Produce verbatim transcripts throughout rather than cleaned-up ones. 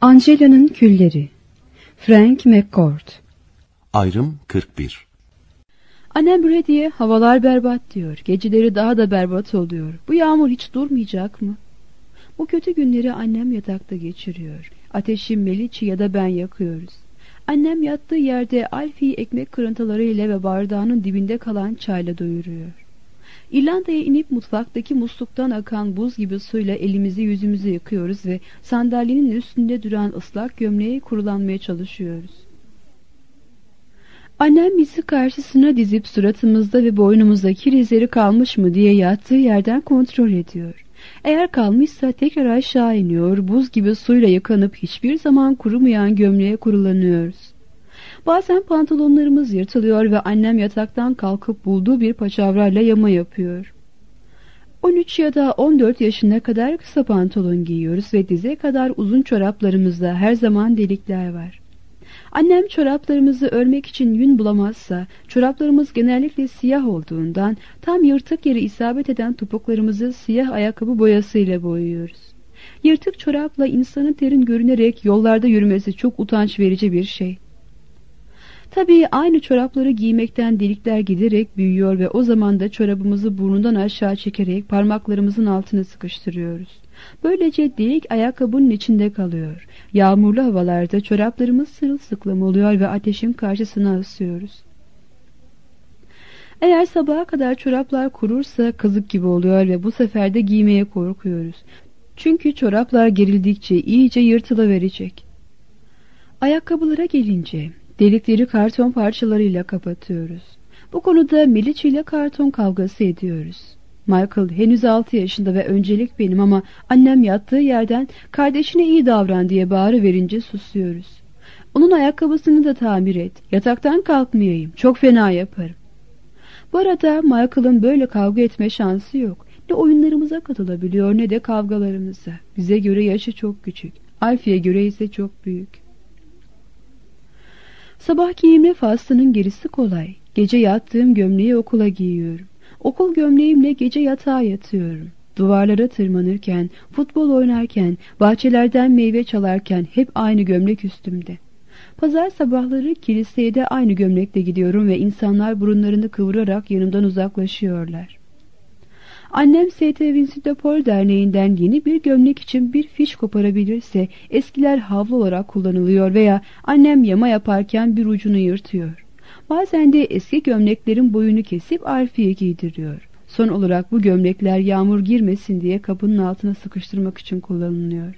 Angela'nın Külleri. Frank McCourt. Ayrım kırk bir. Annem Brady'ye havalar berbat diyor. Geceleri daha da berbat oluyor. Bu yağmur hiç durmayacak mı? Bu kötü günleri annem yatakta geçiriyor. Ateşi Meliçi ya da ben yakıyoruz. Annem yattığı yerde Alfie'yi ekmek kırıntılarıyla ve bardağının dibinde kalan çayla doyuruyor. İrlanda'ya inip mutfaktaki musluktan akan buz gibi suyla elimizi yüzümüzü yıkıyoruz ve sandalyenin üstünde duran ıslak gömleğe kurulanmaya çalışıyoruz. Annem bizi karşısına dizip suratımızda ve boynumuzda kir izleri kalmış mı diye yattığı yerden kontrol ediyor. Eğer kalmışsa tekrar aşağı iniyor, buz gibi suyla yıkanıp hiçbir zaman kurumayan gömleğe kurulanıyoruz. Bazen pantolonlarımız yırtılıyor ve annem yataktan kalkıp bulduğu bir paçavrayla yama yapıyor. on üç ya da on dört yaşına kadar kısa pantolon giyiyoruz ve dize kadar uzun çoraplarımızda her zaman delikler var. Annem çoraplarımızı örmek için yün bulamazsa, çoraplarımız genellikle siyah olduğundan tam yırtık yere isabet eden topuklarımızı siyah ayakkabı boyasıyla boyuyoruz. Yırtık çorapla insanın terin görünerek yollarda yürümesi çok utanç verici bir şey. Tabii aynı çorapları giymekten delikler giderek büyüyor ve o zaman da çorabımızı burnundan aşağı çekerek parmaklarımızın altına sıkıştırıyoruz. Böylece delik ayakkabının içinde kalıyor. Yağmurlu havalarda çoraplarımız sırılsıklam oluyor ve ateşin karşısına asıyoruz. Eğer sabaha kadar çoraplar kurursa kazık gibi oluyor ve bu sefer de giymeye korkuyoruz. Çünkü çoraplar gerildikçe iyice yırtılaverecek. Ayakkabılara gelince delikleri karton parçalarıyla kapatıyoruz. Bu konuda Meliç ile karton kavgası ediyoruz. Michael henüz altı yaşında ve öncelik benim ama annem yattığı yerden kardeşine iyi davran diye bağırıverince susuyoruz. Onun ayakkabısını da tamir et. Yataktan kalkmayayım. Çok fena yaparım. Bu arada Michael'ın böyle kavga etme şansı yok. Ne oyunlarımıza katılabiliyor ne de kavgalarımıza. Bize göre yaşı çok küçük. Alfie'ye göre ise çok büyük. Sabah giyinme faslının gerisi kolay. Gece yattığım gömleği okula giyiyorum. Okul gömleğimle gece yatağa yatıyorum. Duvarlara tırmanırken, futbol oynarken, bahçelerden meyve çalarken hep aynı gömlek üstümde. Pazar sabahları kiliseye de aynı gömlekle gidiyorum ve insanlar burunlarını kıvırarak yanımdan uzaklaşıyorlar. Annem S T Vinci de Paul Derneği'nden yeni bir gömlek için bir fiş koparabilirse eskiler havlu olarak kullanılıyor veya annem yama yaparken bir ucunu yırtıyor. Bazen de eski gömleklerin boyunu kesip Alfie'ye giydiriyor. Son olarak bu gömlekler yağmur girmesin diye kapının altına sıkıştırmak için kullanılıyor.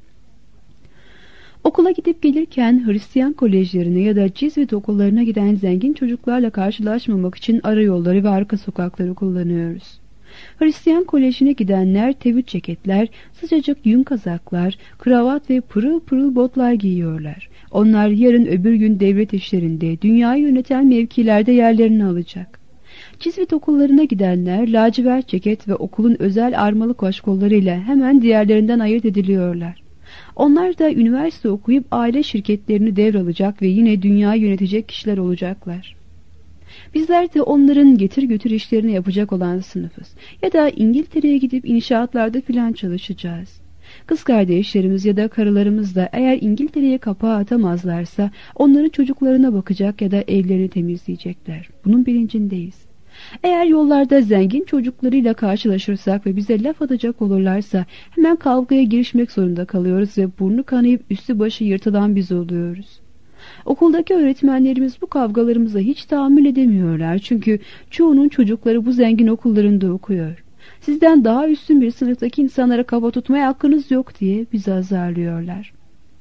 Okula gidip gelirken Hristiyan kolejlerine ya da Cizvit okullarına giden zengin çocuklarla karşılaşmamak için ara yolları ve arka sokakları kullanıyoruz. Hristiyan kolejine gidenler tevhid ceketler, sıcacık yün kazaklar, kravat ve pırıl pırıl botlar giyiyorlar. Onlar yarın öbür gün devlet işlerinde, dünyayı yöneten mevkilerde yerlerini alacak. Cizvit okullarına gidenler lacivert ceket ve okulun özel armalı koşkollarıyla hemen diğerlerinden ayırt ediliyorlar. Onlar da üniversite okuyup aile şirketlerini devralacak ve yine dünyayı yönetecek kişiler olacaklar. Bizler de onların getir götür işlerini yapacak olan sınıfız. Ya da İngiltere'ye gidip inşaatlarda filan çalışacağız. Kız kardeşlerimiz ya da karılarımız da eğer İngiltere'ye kapağı atamazlarsa onların çocuklarına bakacak ya da evlerini temizleyecekler. Bunun bilincindeyiz. Eğer yollarda zengin çocuklarıyla karşılaşırsak ve bize laf atacak olurlarsa hemen kavgaya girişmek zorunda kalıyoruz ve burnu kanayıp üstü başı yırtılan biz oluyoruz. Okuldaki öğretmenlerimiz bu kavgalarımıza hiç tahammül edemiyorlar çünkü çoğunun çocukları bu zengin okullarında okuyor. Sizden daha üstün bir sınıftaki insanlara kafa tutmaya hakkınız yok diye bizi azarlıyorlar.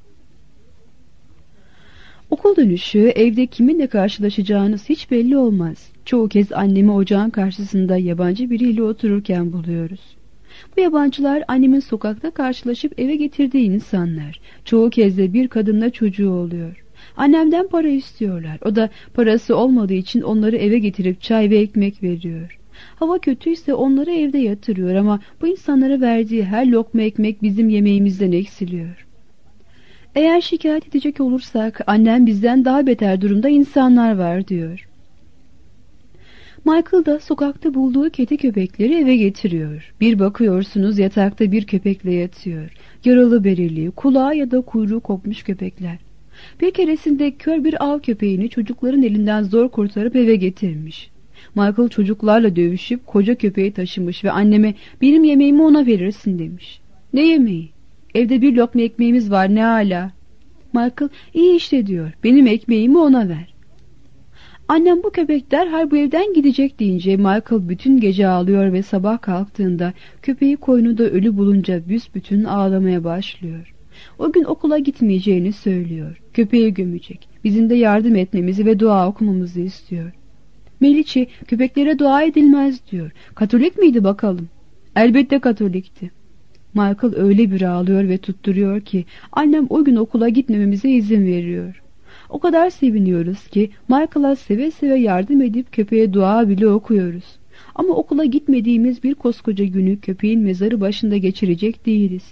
Okul dönüşü evde kiminle karşılaşacağınız hiç belli olmaz. Çoğu kez annemi ocağın karşısında yabancı biriyle otururken buluyoruz. Bu yabancılar annemin sokakta karşılaşıp eve getirdiği insanlar. Çoğu kez de bir kadınla çocuğu oluyor. Annemden para istiyorlar. O da parası olmadığı için onları eve getirip çay ve ekmek veriyor. Hava kötüyse onları evde yatırıyor ama bu insanlara verdiği her lokma ekmek bizim yemeğimizden eksiliyor. Eğer şikayet edecek olursak annem bizden daha beter durumda insanlar var diyor. Michael da sokakta bulduğu kedi köpekleri eve getiriyor. Bir bakıyorsunuz yatakta bir köpekle yatıyor. Yaralı bereli, kulağı ya da kuyruğu kopmuş köpekler. Bir keresinde kör bir av köpeğini çocukların elinden zor kurtarıp eve getirmiş. Michael çocuklarla dövüşüp koca köpeği taşımış ve anneme benim yemeğimi ona verirsin demiş. Ne yemeği? Evde bir lokma ekmeğimiz var ne âlâ. Michael iyi işte diyor, benim ekmeğimi ona ver. Annem bu köpek derhal bu evden gidecek deyince Michael bütün gece ağlıyor ve sabah kalktığında köpeği koynunda ölü bulunca büsbütün ağlamaya başlıyor. O gün okula gitmeyeceğini söylüyor. Köpeği gömecek. Bizim de yardım etmemizi ve dua okumamızı istiyor. Meliçi köpeklere dua edilmez diyor. Katolik miydi bakalım? Elbette Katolikti. Michael öyle bir ağlıyor ve tutturuyor ki annem o gün okula gitmememize izin veriyor. O kadar seviniyoruz ki Michael'a seve seve yardım edip köpeğe dua bile okuyoruz. Ama okula gitmediğimiz bir koskoca günü köpeğin mezarı başında geçirecek değiliz.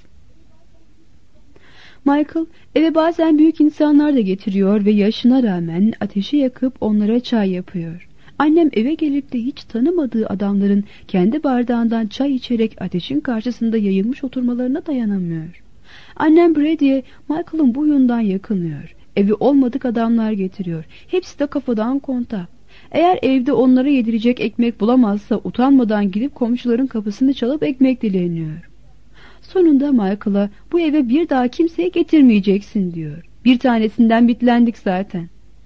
Michael eve bazen büyük insanlar da getiriyor ve yaşına rağmen ateşi yakıp onlara çay yapıyor. Annem eve gelip de hiç tanımadığı adamların kendi bardağından çay içerek ateşin karşısında yayılmış oturmalarına dayanamıyor. Annem Brady'ye Michael'ın bu huyundan yakınıyor. Evi olmadık adamlar getiriyor. Hepsi de kafadan konta. Eğer evde onlara yedirecek ekmek bulamazsa utanmadan gidip komşuların kapısını çalıp ekmek dileniyor. Sonunda Michael'a bu eve bir daha kimseye getirmeyeceksin diyor. Bir tanesinden bitlendik zaten.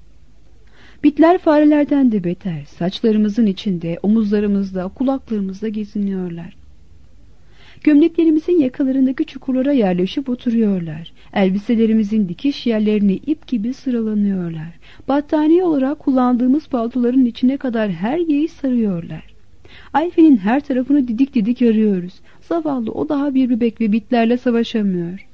Bitler farelerden de beter. Saçlarımızın içinde, omuzlarımızda, kulaklarımızda geziniyorlar. Gömleklerimizin yakalarındaki çukurlara yerleşip oturuyorlar. Elbiselerimizin dikiş yerlerine ip gibi sıralanıyorlar. Battaniye olarak kullandığımız paltoların içine kadar her yeri sarıyorlar. Ayfe'nin her tarafını didik didik arıyoruz. Zavallı o daha bir bebek ve bitlerle savaşamıyor.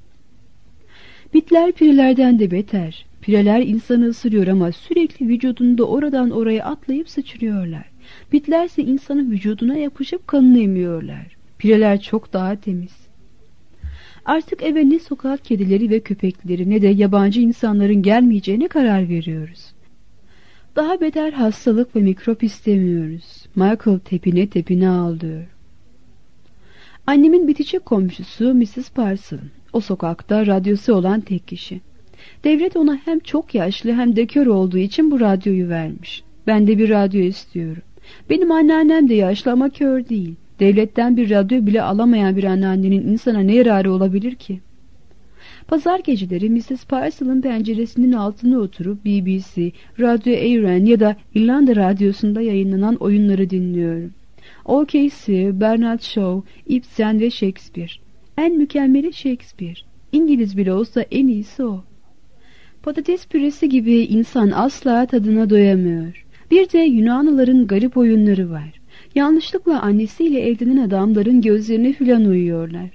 Bitler pirelerden de beter. Pireler insanı ısırıyor ama sürekli vücudunda oradan oraya atlayıp sıçrıyorlar. Bitlerse insanın vücuduna yapışıp kanını emiyorlar. Pireler çok daha temiz. Artık eve ne sokak kedileri ve köpekleri ne de yabancı insanların gelmeyeceğine karar veriyoruz. Daha beter hastalık ve mikrop istemiyoruz. Michael tepine tepine ağlıyor. Annemin bitişik komşusu missus Parson. O sokakta radyosu olan tek kişi. Devlet ona hem çok yaşlı hem de kör olduğu için bu radyoyu vermiş. Ben de bir radyo istiyorum. Benim anneannem de yaşlı ama kör değil. Devletten bir radyo bile alamayan bir anneannenin insana ne yararı olabilir ki? Pazar geceleri missus Parsons'ın penceresinin altına oturup B B C, Radyo Eyren ya da İrlanda Radyosu'nda yayınlanan oyunları dinliyorum. O K C, Bernard Shaw, Ibsen ve Shakespeare. En mükemmeli Shakespeare. İngiliz bile olsa en iyisi o. Patates püresi gibi insan asla tadına doyamıyor. Bir de Yunanlıların garip oyunları var. Yanlışlıkla annesiyle evlenen adamların gözlerine filan uyuyorlar.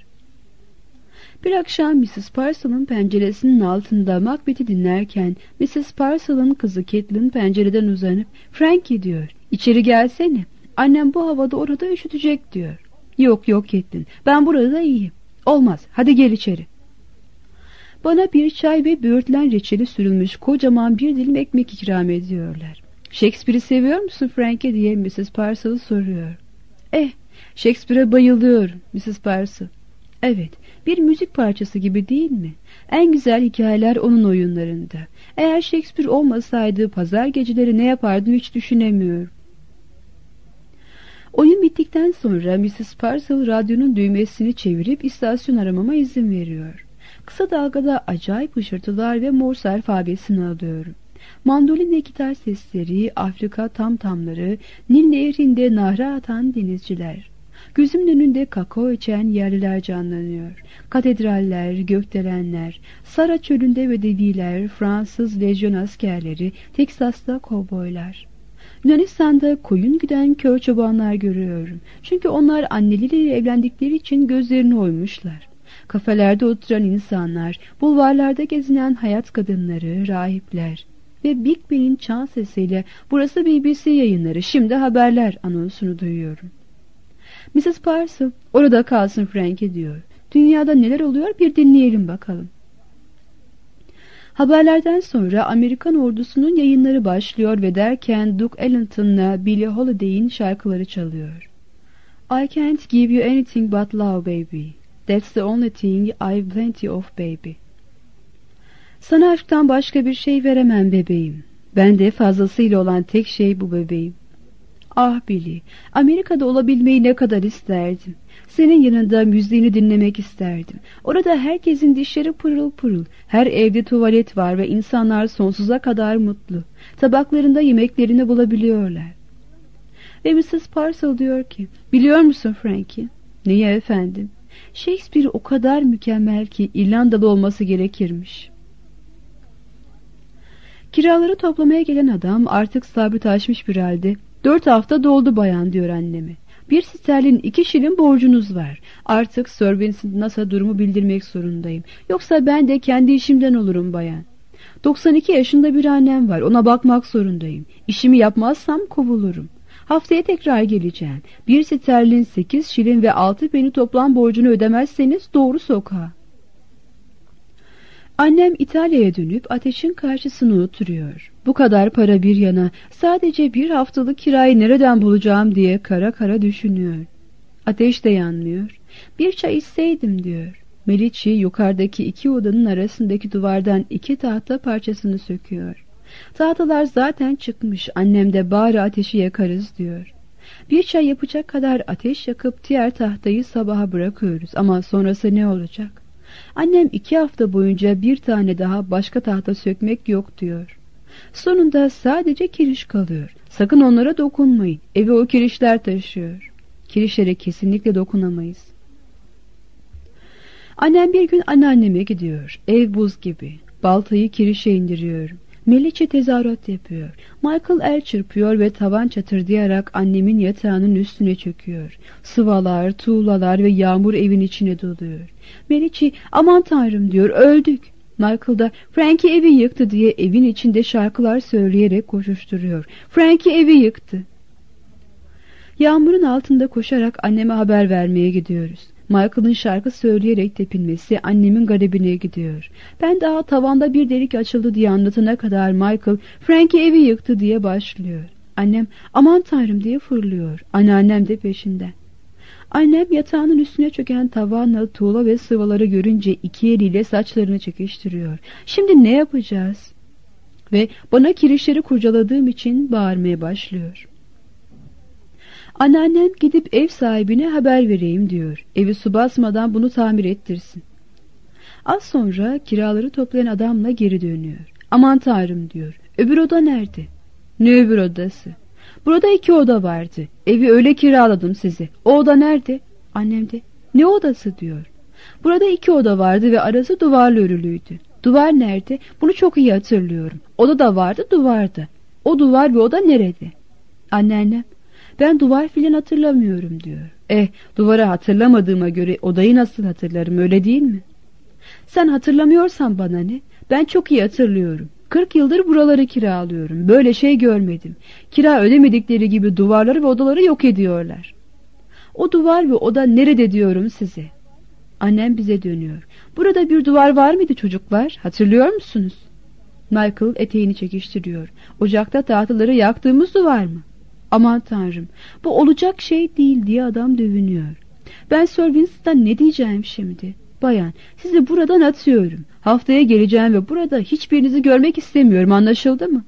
Bir akşam missus Parsons'ın penceresinin altında Macbeth'i dinlerken missus Parsons'ın kızı Catelyn pencereden uzanıp "Frankie" diyor, "İçeri gelsene. Annem bu havada orada üşütecek" diyor. "Yok yok Catelyn, ben burada iyiyim." "Olmaz, hadi gel içeri." Bana bir çay ve böğürtlen reçeli sürülmüş kocaman bir dilim ekmek ikram ediyorlar. "Shakespeare'i seviyor musun Frankie?" diye missus Parsons soruyor. "Eh, Shakespeare'e bayılıyorum missus Parsons." "Evet, bir müzik parçası gibi değil mi? En güzel hikayeler onun oyunlarında. Eğer Shakespeare olmasaydı pazar geceleri ne yapardım hiç düşünemiyorum." Oyun bittikten sonra missus Parsons radyonun düğmesini çevirip istasyon aramama izin veriyor. Kısa dalgada acayip hışırtılar ve Morse alfabesini alıyorum. Mandolin ve gitar sesleri, Afrika tamtamları, Nil nehrinde nahra atan denizciler. Gözümün önünde kakao içen yerliler canlanıyor. Katedraller, gökdelenler, Sara çölünde bedeviler, Fransız lejyon askerleri, Teksas'ta kovboylar. Yunanistan'da koyun güden kör çobanlar görüyorum. Çünkü onlar anneleriyle evlendikleri için gözlerini oymuşlar. Kafelerde oturan insanlar, bulvarlarda gezinen hayat kadınları, rahipler ve Big Ben'in çan sesiyle "Burası B B C yayınları, şimdi haberler" anonsunu duyuyorum. missus Parsons, "Orada kalsın Frankie" diyor. "Dünyada neler oluyor bir dinleyelim bakalım." Haberlerden sonra Amerikan ordusunun yayınları başlıyor ve derken Duke Ellington'la Billie Holiday'in şarkıları çalıyor. I can't give you anything but love baby. That's the only thing I've plenty of baby. Sana aşktan başka bir şey veremem bebeğim. Bende fazlasıyla olan tek şey bu bebeğim. Ah Billy, Amerika'da olabilmeyi ne kadar isterdim. Senin yanında müziğini dinlemek isterdim. Orada herkesin dişleri pırıl pırıl. Her evde tuvalet var ve insanlar sonsuza kadar mutlu. Tabaklarında yemeklerini bulabiliyorlar. Ve missus Parcel diyor ki, biliyor musun Frankie? Neyi efendim? Shakespeare o kadar mükemmel ki İrlandalı olması gerekirmiş. Kiraları toplamaya gelen adam artık sabrı taşmış bir halde, dört hafta doldu bayan diyor anneme. Bir sterlin iki şilin borcunuz var. Artık Sir Vincent Nas'a durumu bildirmek zorundayım. Yoksa ben de kendi işimden olurum bayan. doksan iki yaşında bir annem var. Ona bakmak zorundayım. İşimi yapmazsam kovulurum. Haftaya tekrar geleceğim. Bir sterlin sekiz şilin ve altı peni toplam borcunu ödemezseniz doğru sokağa. Annem İtalya'ya dönüp ateşin karşısına oturuyor. Bu kadar para bir yana sadece bir haftalık kirayı nereden bulacağım diye kara kara düşünüyor. Ateş de yanmıyor. Bir çay içseydim diyor. Meliçi yukarıdaki iki odanın arasındaki duvardan iki tahta parçasını söküyor. Tahtalar zaten çıkmış. Annem de bari ateşi yakarız diyor. Bir çay yapacak kadar ateş yakıp diğer tahtayı sabaha bırakıyoruz. Ama sonrası ne olacak? Annem iki hafta boyunca bir tane daha başka tahta sökmek yok diyor. Sonunda sadece kiriş kalıyor. Sakın onlara dokunmayın. Eve o kirişler taşıyor. Kirişlere kesinlikle dokunamayız. Annem bir gün anneanneme gidiyor. Ev buz gibi. Baltayı kirişe indiriyorum. Meliçe tezahürat yapıyor. Michael el çırpıyor ve tavan çatırdayarak annemin yatağının üstüne çöküyor. Sıvalar, tuğlalar ve yağmur evin içine doluyor. Meliçe aman tanrım diyor, öldük. Michael da Frankie evi yıktı diye evin içinde şarkılar söyleyerek koşuşturuyor. Frankie evi yıktı. Yağmurun altında koşarak anneme haber vermeye gidiyoruz. Michael'ın şarkı söyleyerek tepinmesi annemin garibine gidiyor. Ben daha tavanda bir delik açıldı diye anlatana kadar Michael Frankie evi yıktı diye başlıyor. Annem aman tanrım diye fırlıyor. Anneannem de peşinden. Annem yatağının üstüne çöken tavanla tuğla ve sıvaları görünce iki eliyle saçlarını çekiştiriyor. Şimdi ne yapacağız? Ve bana kirişleri kurcaladığım için bağırmaya başlıyor. Anneannem gidip ev sahibine haber vereyim diyor. Evi su basmadan bunu tamir ettirsin. Az sonra kiraları toplayan adamla geri dönüyor. Aman tanrım diyor. Öbür oda nerede? Ne öbür odası? Burada iki oda vardı. Evi öyle kiraladım size. O oda nerede? Annem de ne odası diyor. Burada iki oda vardı ve arası duvarla örülüydü. Duvar nerede? Bunu çok iyi hatırlıyorum. Oda da vardı, duvarda. O duvar ve oda nerede? Anneannem ben duvar filan hatırlamıyorum diyor. Eh, duvarı hatırlamadığıma göre odayı nasıl hatırlarım, öyle değil mi? Sen hatırlamıyorsan bana ne? Ben çok iyi hatırlıyorum. Kırk yıldır buraları kiralıyorum. Böyle şey görmedim. Kira ödemedikleri gibi duvarları ve odaları yok ediyorlar. O duvar ve oda nerede diyorum size? Annem bize dönüyor. Burada bir duvar var mıydı çocuklar? Hatırlıyor musunuz? Michael eteğini çekiştiriyor. Ocakta tahtaları yaktığımız duvar mı? Aman tanrım, bu olacak şey değil diye adam dövünüyor. Ben Sir Vincent'tan ne diyeceğim şimdi? Bayan, sizi buradan atıyorum. Haftaya geleceğim ve burada hiçbirinizi görmek istemiyorum, anlaşıldı mı?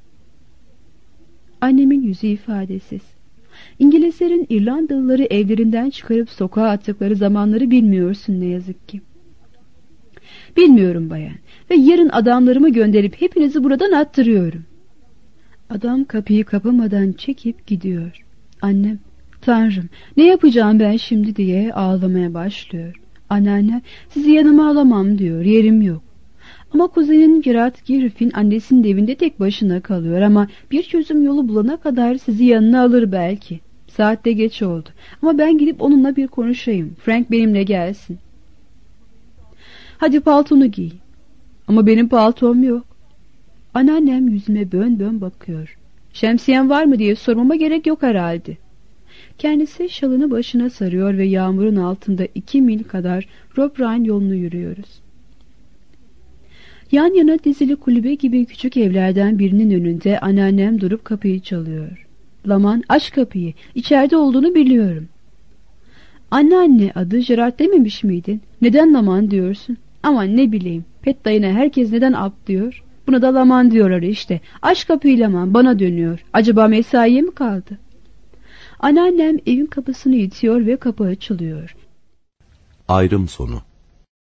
Annemin yüzü ifadesiz. İngilizlerin İrlandalıları evlerinden çıkarıp sokağa attıkları zamanları bilmiyorsun ne yazık ki. Bilmiyorum bayan ve yarın adamlarımı gönderip hepinizi buradan attırıyorum. Adam kapıyı kapamadan çekip gidiyor. Annem, tanrım ne yapacağım ben şimdi diye ağlamaya başlıyor. Anneanne, sizi yanıma alamam diyor, yerim yok. Ama kuzenin Gerard Griffin annesinin evinde tek başına kalıyor ama bir çözüm yolu bulana kadar sizi yanına alır belki. Saat de geç oldu ama ben gidip onunla bir konuşayım. Frank benimle gelsin. Hadi paltonu giy. Ama benim paltom yok. Anneannem yüzüme bön bön bakıyor. Şemsiyen var mı diye sormama gerek yok herhalde. Kendisi şalını başına sarıyor ve yağmurun altında iki mil kadar Rob Ryan yolunu yürüyoruz. Yan yana dizili kulübe gibi küçük evlerden birinin önünde anneannem durup kapıyı çalıyor. Laman, aç kapıyı, içeride olduğunu biliyorum. Anneanne, adı Gerard dememiş miydin? Neden Laman diyorsun? Aman ne bileyim, Pet dayına herkes neden Ab diyor? Buna da Laman diyorlar işte. Aç kapıyı Laman, bana dönüyor. Acaba mesaiye mi kaldı? Anneannem evin kapısını itiyor ve kapı açılıyor. Ayrım sonu.